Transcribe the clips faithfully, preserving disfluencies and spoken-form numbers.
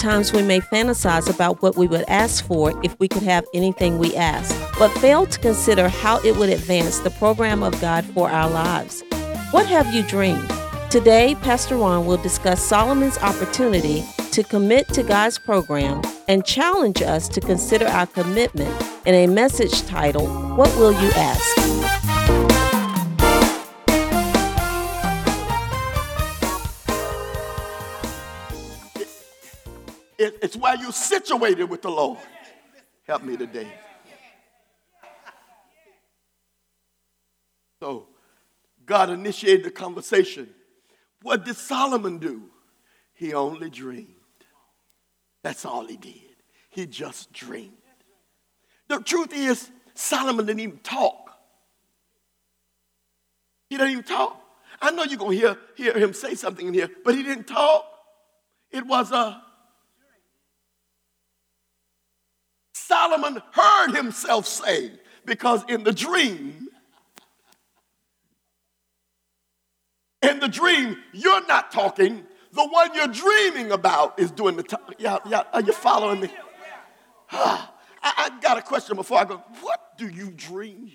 times we may fantasize about what we would ask for if we could have anything we ask, but fail to consider how it would advance the program of God for our lives. What have you dreamed? Today, Pastor Ron will discuss Solomon's opportunity to commit to God's program and challenge us to consider our commitment in a message titled, What Will You Ask? It's where you're situated with the Lord. Help me today. So, God initiated the conversation. What did Solomon do? He only dreamed. That's all he did. He just dreamed. The truth is, Solomon didn't even talk. He didn't even talk. I know you're going to hear, hear him say something in here, but he didn't talk. It was a... Solomon heard himself say, because in the dream, in the dream, you're not talking. The one you're dreaming about is doing the talking. Yeah, yeah, are you following me? I, I got a question before I go. What do you dream?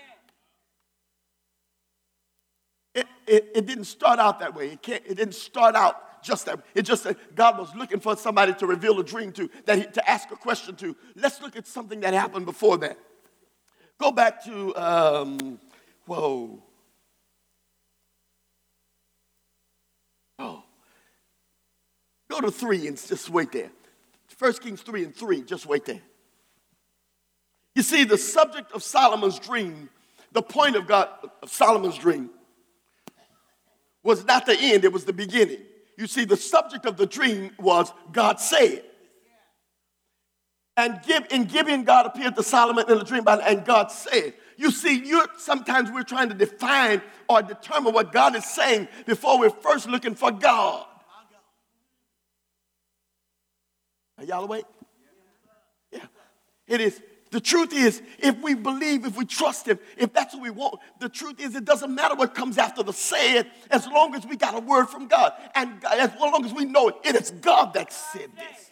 It, it, it didn't start out that way. It, can't, it didn't start out just that. It just said God was looking for somebody to reveal a dream to, that he, to ask a question to. Let's look at something that happened before that. Go back to, um, whoa. Oh. Go to three and just wait there. First Kings three and three, just wait there. You see, the subject of Solomon's dream, the point of God, of Solomon's dream, was not the end, it was the beginning. You see, the subject of the dream was God said. And give, in giving, God appeared to Solomon in the dream, and God said. You see, you're, sometimes we're trying to define or determine what God is saying before we're first looking for God. Are y'all awake? Yeah, it is. The truth is, if we believe, if we trust him, if that's what we want, the truth is it doesn't matter what comes after the said, as long as we got a word from God. And God, as long as we know it, it is God that said this.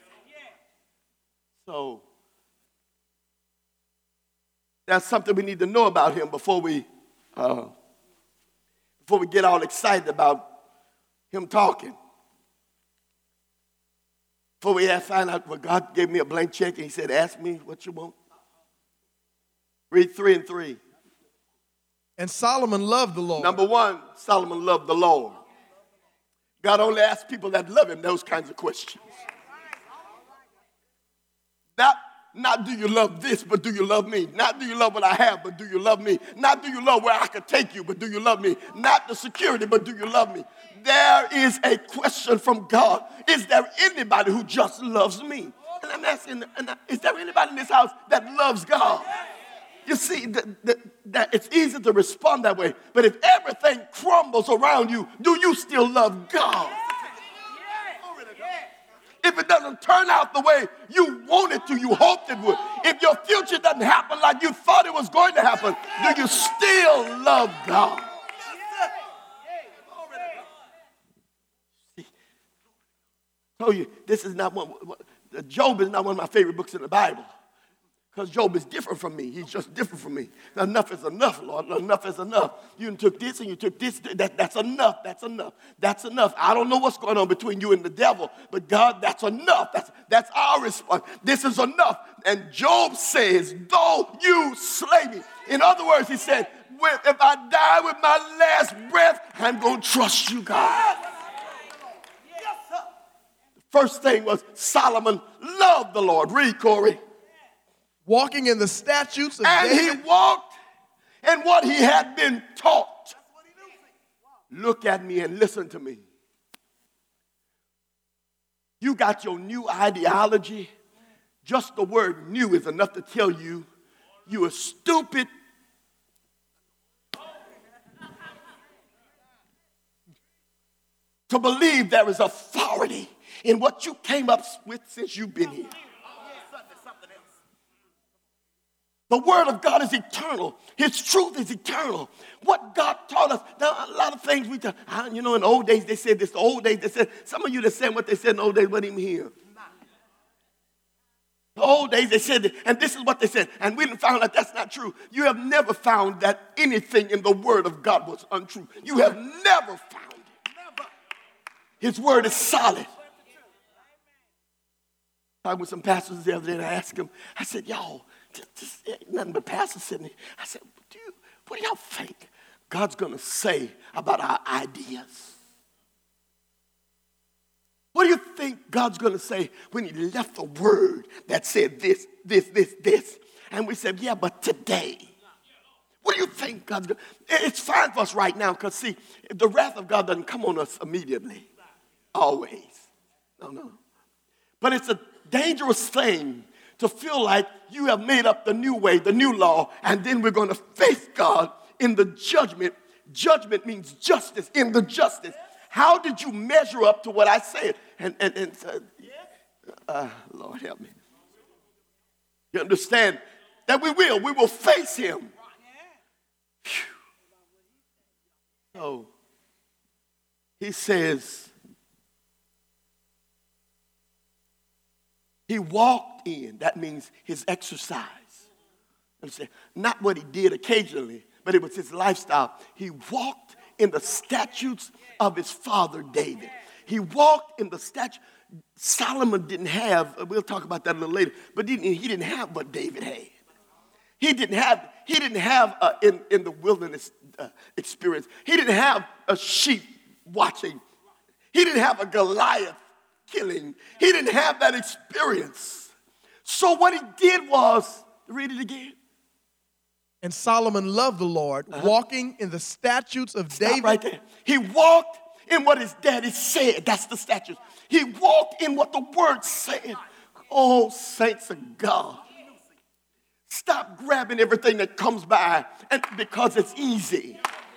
So, that's something we need to know about him before we, uh, before we get all excited about him talking. Before we find out, well, God gave me a blank check and he said, ask me what you want. Read three and three. And Solomon loved the Lord. Number one, Solomon loved the Lord. God only asks people that love him those kinds of questions. Not, not do you love this, but do you love me? Not do you love what I have, but do you love me? Not do you love where I could take you, but do you love me? Not the security, but do you love me? There is a question from God. Is there anybody who just loves me? And I'm asking, is there anybody in this house that loves God? You see, the, the, that it's easy to respond that way. But if everything crumbles around you, do you still love God? If it doesn't turn out the way you wanted to, you hoped it would. If your future doesn't happen like you thought it was going to happen, do you still love God? See, I told you, this is not one, Job is not one of my favorite books in the Bible. Because Job is different from me. He's just different from me. Enough is enough, Lord. Enough is enough. You took this and you took this. That, that's enough. That's enough. That's enough. I don't know what's going on between you and the devil, but God, that's enough. That's, that's our response. This is enough. And Job says, though you slay me. In other words, he said, if I die with my last breath, I'm going to trust you, God. The first thing was Solomon loved the Lord. Read, Corey. Walking in the statutes of and David. he walked in what he had been taught. Look at me and listen to me. You got your new ideology. Just the word new is enough to tell you you are stupid. To believe there is authority in what you came up with since you've been here. The word of God is eternal. His truth is eternal. What God taught us. Now, a lot of things we taught. You know, in the old days, they said this. The old days, they said, some of you that said what they said in the old days weren't even here. The old days they said that, and this is what they said, and we didn't found out that's not true. You have never found that anything in the word of God was untrue. You have never found it. His word is solid. I was with some pastors the other day, and I asked them, I said, y'all, just, just, nothing but pastors sitting there. I said, do you, what do y'all think God's going to say about our ideas? What do you think God's going to say when he left a word that said this, this, this, this? And we said, yeah, but today. What do you think God's going to... It's fine for us right now because, see, the wrath of God doesn't come on us immediately. Always. No, no. But it's a dangerous thing to feel like you have made up the new way, the new law, and then we're going to face God in the judgment. Judgment means justice, in the justice. How did you measure up to what I said? And, and, and uh, uh, Lord help me. You understand that we will. We will face him. Whew. So he says, he walked in. That means his exercise. Understand? Not what he did occasionally, but it was his lifestyle. He walked in the statutes of his father David. He walked in the statute. Solomon didn't have, we'll talk about that a little later, but he didn't, he didn't have what David had. He didn't have, he didn't have uh, in, in the wilderness uh, experience, he didn't have a sheep watching. He didn't have a Goliath killing. He didn't have that experience. So what he did was, read it again. And Solomon loved the Lord, uh-huh. walking in the statutes of Stop David. Right there. He walked in what his daddy said. That's the statutes. He walked in what the word said. Oh, saints of God. Stop grabbing everything that comes by and because it's easy.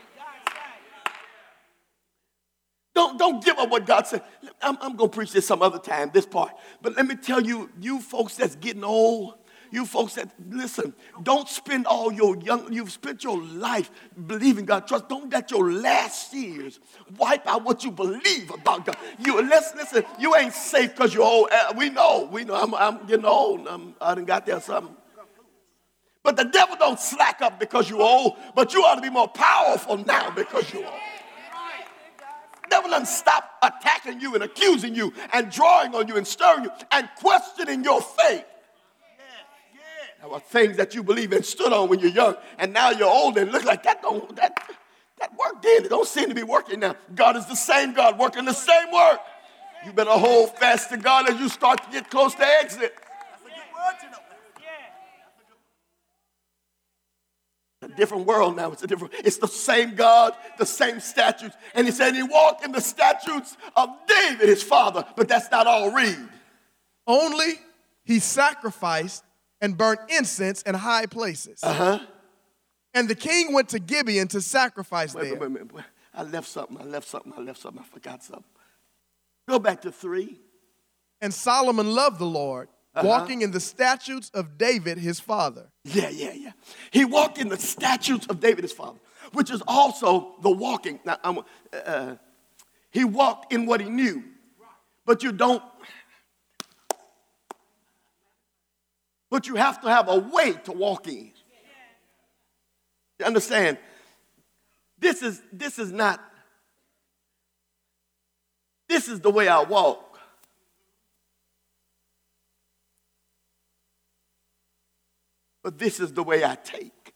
Don't, don't give up what God said. I'm, I'm going to preach this some other time, this part. But let me tell you, you folks that's getting old, you folks that, listen, don't spend all your young, you've spent your life believing God. Trust, don't let your last years wipe out what you believe about God. You, listen, listen, you ain't safe because you're old. We know, we know, I'm, I'm getting old. I'm, I done got there something. But the devil don't slack up because you're old, but you ought to be more powerful now because you're old. The devil doesn't stop attacking you and accusing you and drawing on you and stirring you and questioning your faith. There were things that you believe in stood on when you're young, and now you're old and look like that don't that that worked then. It don't seem to be working now. God is the same God working the same work. You better hold fast to God as you start to get close to exit. A different world now. It's a different. It's the same God, the same statutes, and he said he walked in the statutes of David, his father. But that's not all. Read. Only he sacrificed and burnt incense in high places. Uh-huh. And the king went to Gibeon to sacrifice wait, there. Wait, wait, wait. I left something. I left something. I left something. I forgot something. Go back to three. And Solomon loved the Lord, uh-huh. walking in the statutes of David, his father. Yeah, yeah, yeah. He walked in the statutes of David, his father, which is also the walking. Now, I'm, uh, he walked in what he knew, but you don't. But you have to have a way to walk in. You understand? This is this is not. This is the way I walk. But this is the way I take.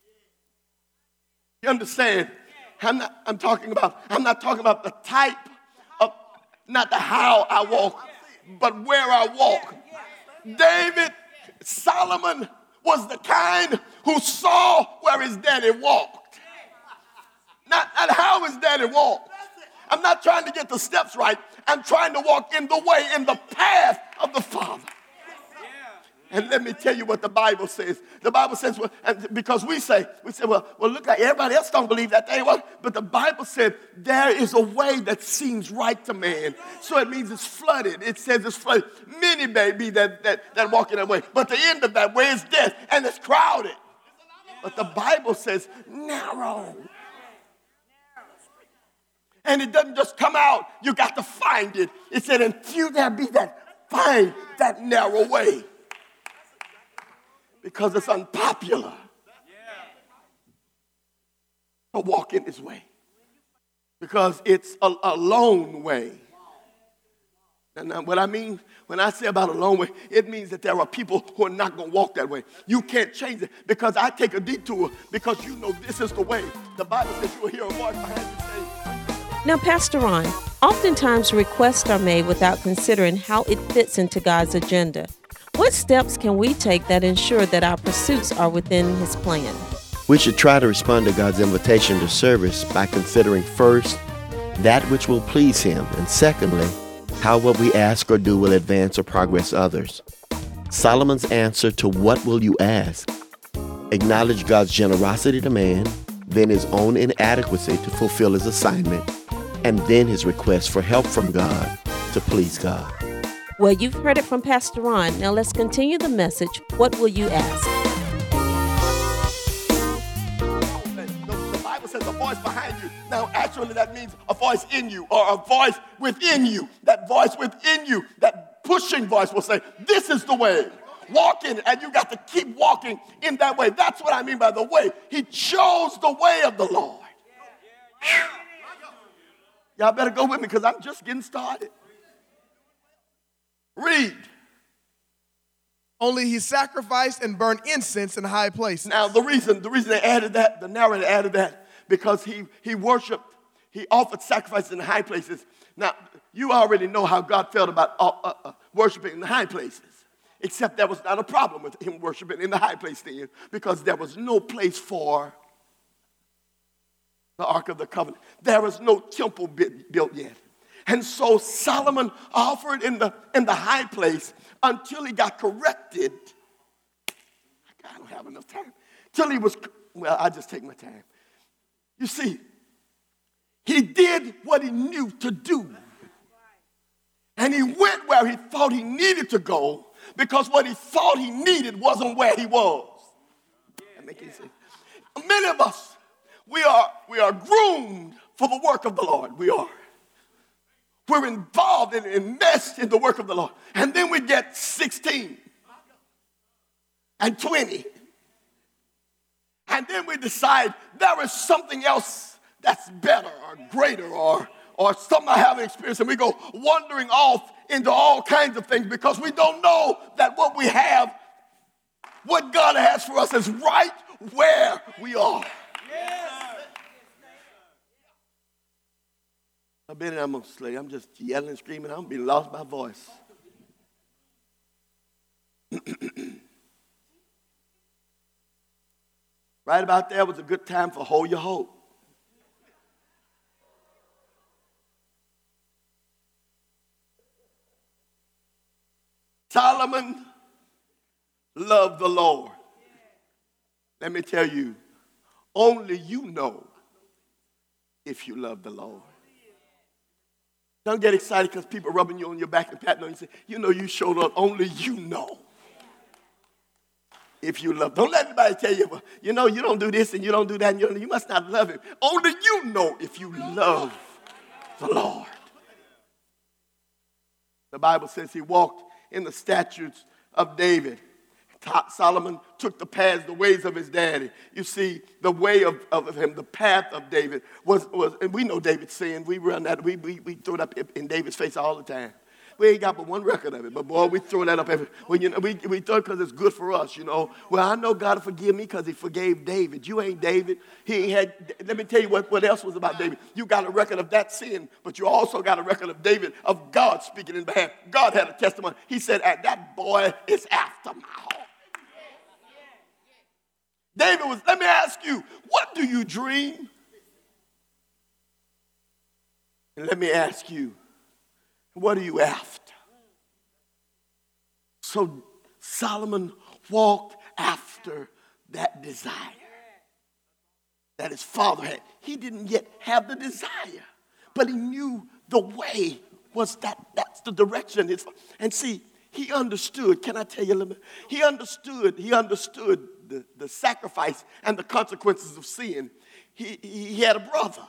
You understand? I'm not. I'm talking about. I'm not talking about the type of, not the how I walk, but where I walk. David. Solomon was the kind who saw where his daddy walked. Not, not how his daddy walked. I'm not trying to get the steps right. I'm trying to walk in the way, in the path of the Father. And let me tell you what the Bible says. The Bible says, well, and because we say, we say, well, well, look like everybody else don't believe that they was. But the Bible said there is a way that seems right to man. So it means it's flooded. It says it's flooded. Many may be that, that, that walk in that way. But the end of that way is death, and it's crowded. But the Bible says narrow. And it doesn't just come out. You got to find it. It said, and few there be that find that narrow way. Because it's unpopular to walk in this way. Because it's a, a lone way. And what I mean when I say about a lone way, it means that there are people who are not going to walk that way. You can't change it because I take a detour because you know this is the way. The Bible says you will hear a voice behind you saying. Now, Pastor Ron, oftentimes requests are made without considering how it fits into God's agenda. What steps can we take that ensure that our pursuits are within His plan? We should try to respond to God's invitation to service by considering first that which will please Him, and secondly, how what we ask or do will advance or progress others. Solomon's answer to what will you ask acknowledged God's generosity to man, then his own inadequacy to fulfill his assignment, and then his request for help from God to please God. Well, you've heard it from Pastor Ron. Now let's continue the message. What will you ask? The Bible says a voice behind you. Now, actually, that means a voice in you or a voice within you. That voice within you, that pushing voice will say, this is the way. Walk in it, and you got to keep walking in that way. That's what I mean by the way. He chose the way of the Lord. Y'all better go with me because I'm just getting started. Read. Only he sacrificed and burned incense in high places. Now, the reason, the reason they added that, the narrator added that, because he, he worshiped, he offered sacrifices in the high places. Now, you already know how God felt about uh, uh, uh, worshiping in the high places, except there was not a problem with him worshiping in the high place then, because there was no place for the Ark of the Covenant. There was no temple built yet. And so Solomon offered in the, in the high place until he got corrected. I don't have enough time. Till he was, well, I just take my time. You see, he did what he knew to do. And he went where he thought he needed to go because what he thought he needed wasn't where he was. That make any sense? Many of us, we are, we are groomed for the work of the Lord. We are. We're involved and enmeshed in the work of the Lord. And then we get sixteen and twenty. And then we decide there is something else that's better or greater or, or something I haven't experienced. And we go wandering off into all kinds of things because we don't know that what we have, what God has for us is right where we are. I bet I'm going to slay. I'm just yelling and screaming. I'm going to be lost my voice. Right about there was a good time for Hold Your Hope. Solomon loved the Lord. Let me tell you, only you know if you love the Lord. Don't get excited because people rubbing you on your back and patting on you and say, you know you showed up. Only you know if you love. Don't let anybody tell you, well, you know, you don't do this and you don't do that and you, don't, you must not love him. Only you know if you love the Lord. The Bible says he walked in the statutes of David. Solomon took the paths, the ways of his daddy. You see, the way of, of him, the path of David was, was and we know David's sin. We run that, we, we, we throw it up in David's face all the time. We ain't got but one record of it, but boy, we throw that up every, well, you know, we, we throw it because it's good for us, you know. Well, I know God will forgive me because he forgave David. You ain't David. He ain't had, let me tell you what, what else was about David. You got a record of that sin, but you also got a record of David, of God speaking in behalf. God had a testimony. He said, that boy is after my heart. David was, let me ask you, what do you dream? And let me ask you, what are you after? So Solomon walked after that desire that his father had. He didn't yet have the desire, but he knew the way was that, that's the direction. His, and see, he understood, can I tell you a little bit? He understood, he understood the, the sacrifice and the consequences of sin. He, he, he had a brother.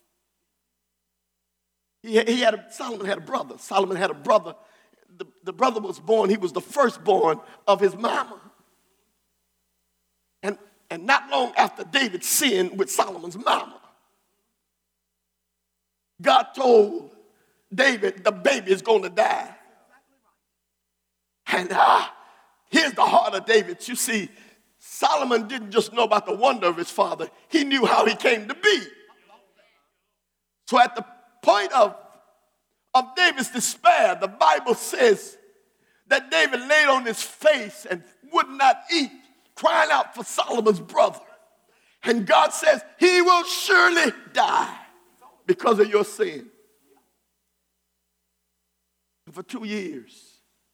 He, he had a, Solomon had a brother. Solomon had a brother. The, the brother was born, he was the firstborn of his mama. And, and not long after David sinned with Solomon's mama, God told David the baby is going to die. And uh, here's the heart of David. You see, Solomon didn't just know about the wonder of his father. He knew how he came to be. So at the point of, of David's despair, the Bible says that David laid on his face and would not eat, crying out for Solomon's brother. And God says, he will surely die because of your sin. And for two years,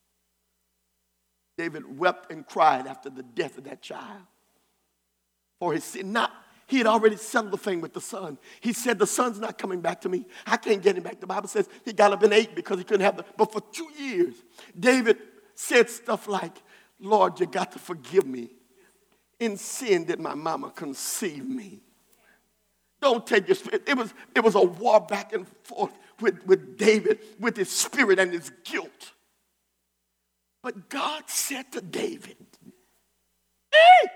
David wept and cried after the death of that child for his sin. Not, he had already settled the thing with the son. He said, the son's not coming back to me. I can't get him back. The Bible says he got up and ate because he couldn't have the, but for two years, David said stuff like, Lord, you got to forgive me. In sin did my mama conceive me. Don't take your spirit. It was, it was a war back and forth with, with David, with his spirit and his guilt. But God said to David, hey,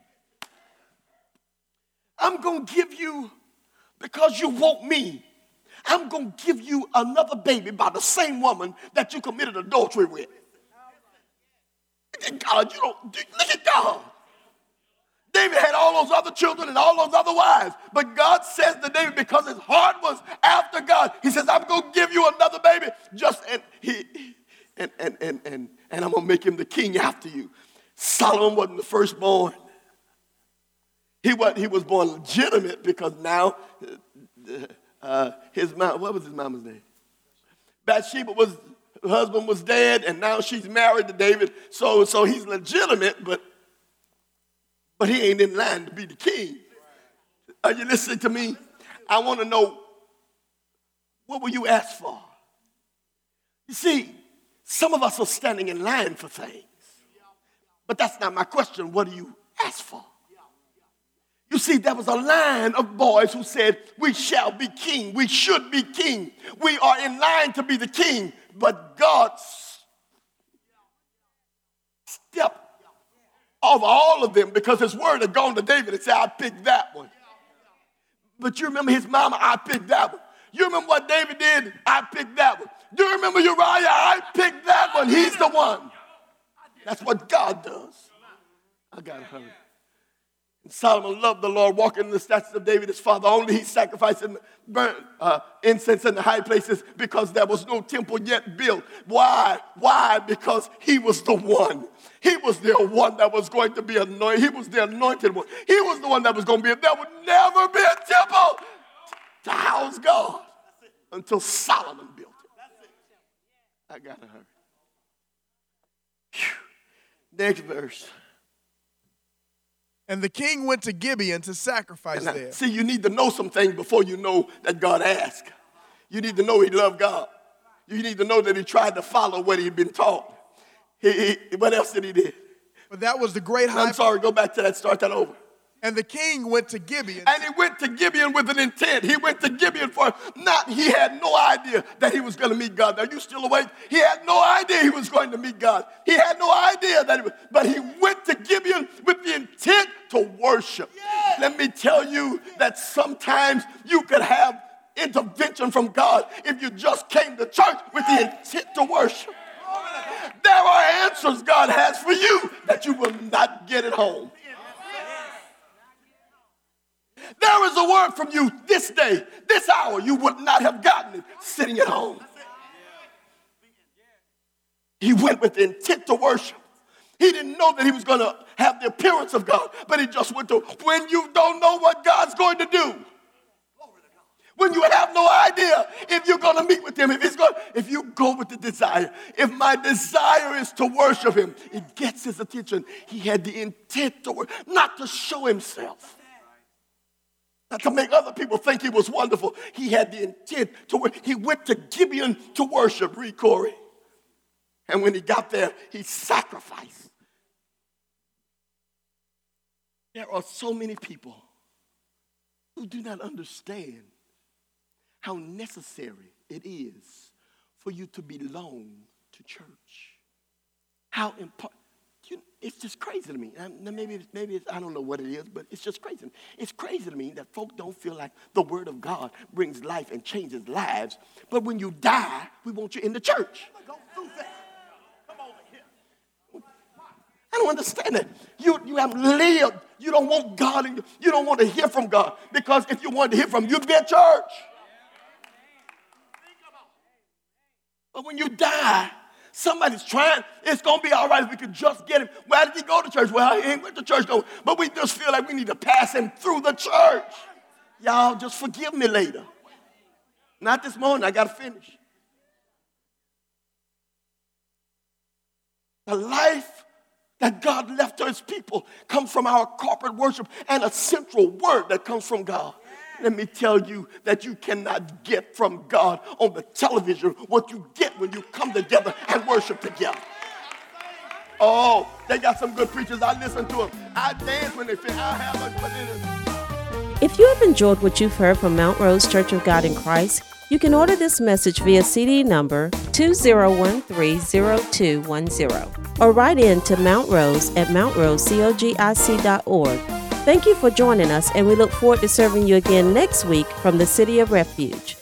I'm going to give you, because you want me, I'm going to give you another baby by the same woman that you committed adultery with. Look at God, you don't, look at God. David had all those other children and all those other wives. But God says to David, because his heart was after God, he says, I'm going to give you another baby. Just, and he, and, and, and, and, and I'm going to make him the king after you. Solomon wasn't the firstborn. He was, he was born legitimate because now uh, his mom, what was his mama's name? Bathsheba was, her husband was dead, and now she's married to David. So, so he's legitimate, but But he ain't in line to be the king. Are you listening to me? I want to know, what will you ask for? You see, some of us are standing in line for things. But that's not my question. What do you ask for? You see, there was a line of boys who said, we shall be king. We should be king. We are in line to be the king. But God stepped over all of them because his word had gone to David and said, I picked that one. But you remember his mama, I picked that one. You remember what David did? I picked that one. Do you remember Uriah? I picked that one. He's the one. That's what God does. I got to hurry. And Solomon loved the Lord, walking in the statutes of David, his father. Only he sacrificed and burnt uh, incense in the high places because there was no temple yet built. Why? Why? Because he was the one. He was the one that was going to be anointed. He was the anointed one. He was the one that was going to be. There would never be a temple to house God until Solomon built it. I got to hurry. Whew. Next verse. And the king went to Gibeon to sacrifice Now, there. see, you need to know some things before you know that God asked. You need to know he loved God. You need to know that he tried to follow what he'd been taught. He, he, what else did he do? But that was the great high. I'm sorry, go back to that, start that over. And the king went to Gibeon. And he went to Gibeon with an intent. He went to Gibeon for not, he had no idea that he was going to meet God. Are you still awake? He had no idea he was going to meet God. He had no idea that he was, but he went to Gibeon with the intent to worship. Yeah. Let me tell you that sometimes you could have intervention from God if you just came to church with the intent to worship. There are answers God has for you that you will not get at home. There is a word from you this day, this hour, you would not have gotten it sitting at home. He went with the intent to worship. He didn't know that he was going to have the appearance of God, but he just went to, when you don't know what God's going to do, when you have no idea if you're going to meet with him, if he's going, if you go with the desire, if my desire is to worship him, it gets his attention. He had the intent to worship, not to show himself. Not to make other people think he was wonderful. He had the intent to work. He went to Gibeon to worship. Read, Corey. And when he got there, he sacrificed. There are so many people who do not understand how necessary it is for you to belong to church. How important. you, it's just crazy to me. And maybe, it's, maybe it's, I don't know what it is, but it's just crazy. It's crazy to me that folk don't feel like the word of God brings life and changes lives. But when you die, we want you in the church. I don't understand it. You, you haven't lived. You don't want God, and you, you don't want to hear from God. Because if you wanted to hear from him, you'd be at church. But when you die, somebody's trying, it's going to be all right if we could just get him. Why did he go to church? Well, he ain't went to church, though. But we just feel like we need to pass him through the church. Y'all just forgive me later. Not this morning. I got to finish. The life that God left to his people comes from our corporate worship and a central word that comes from God. Let me tell you that you cannot get from God on the television what you get when you come together and worship together. Oh, they got some good preachers. I listen to them. I dance when they finish. I have much, but it is. If you have enjoyed what you've heard from Mount Rose Church of God in Christ, you can order this message via C D number two zero one three zero two one zero or write in to Mount Rose at mount rose cogic dot org. Thank you for joining us, and we look forward to serving you again next week from the City of Refuge.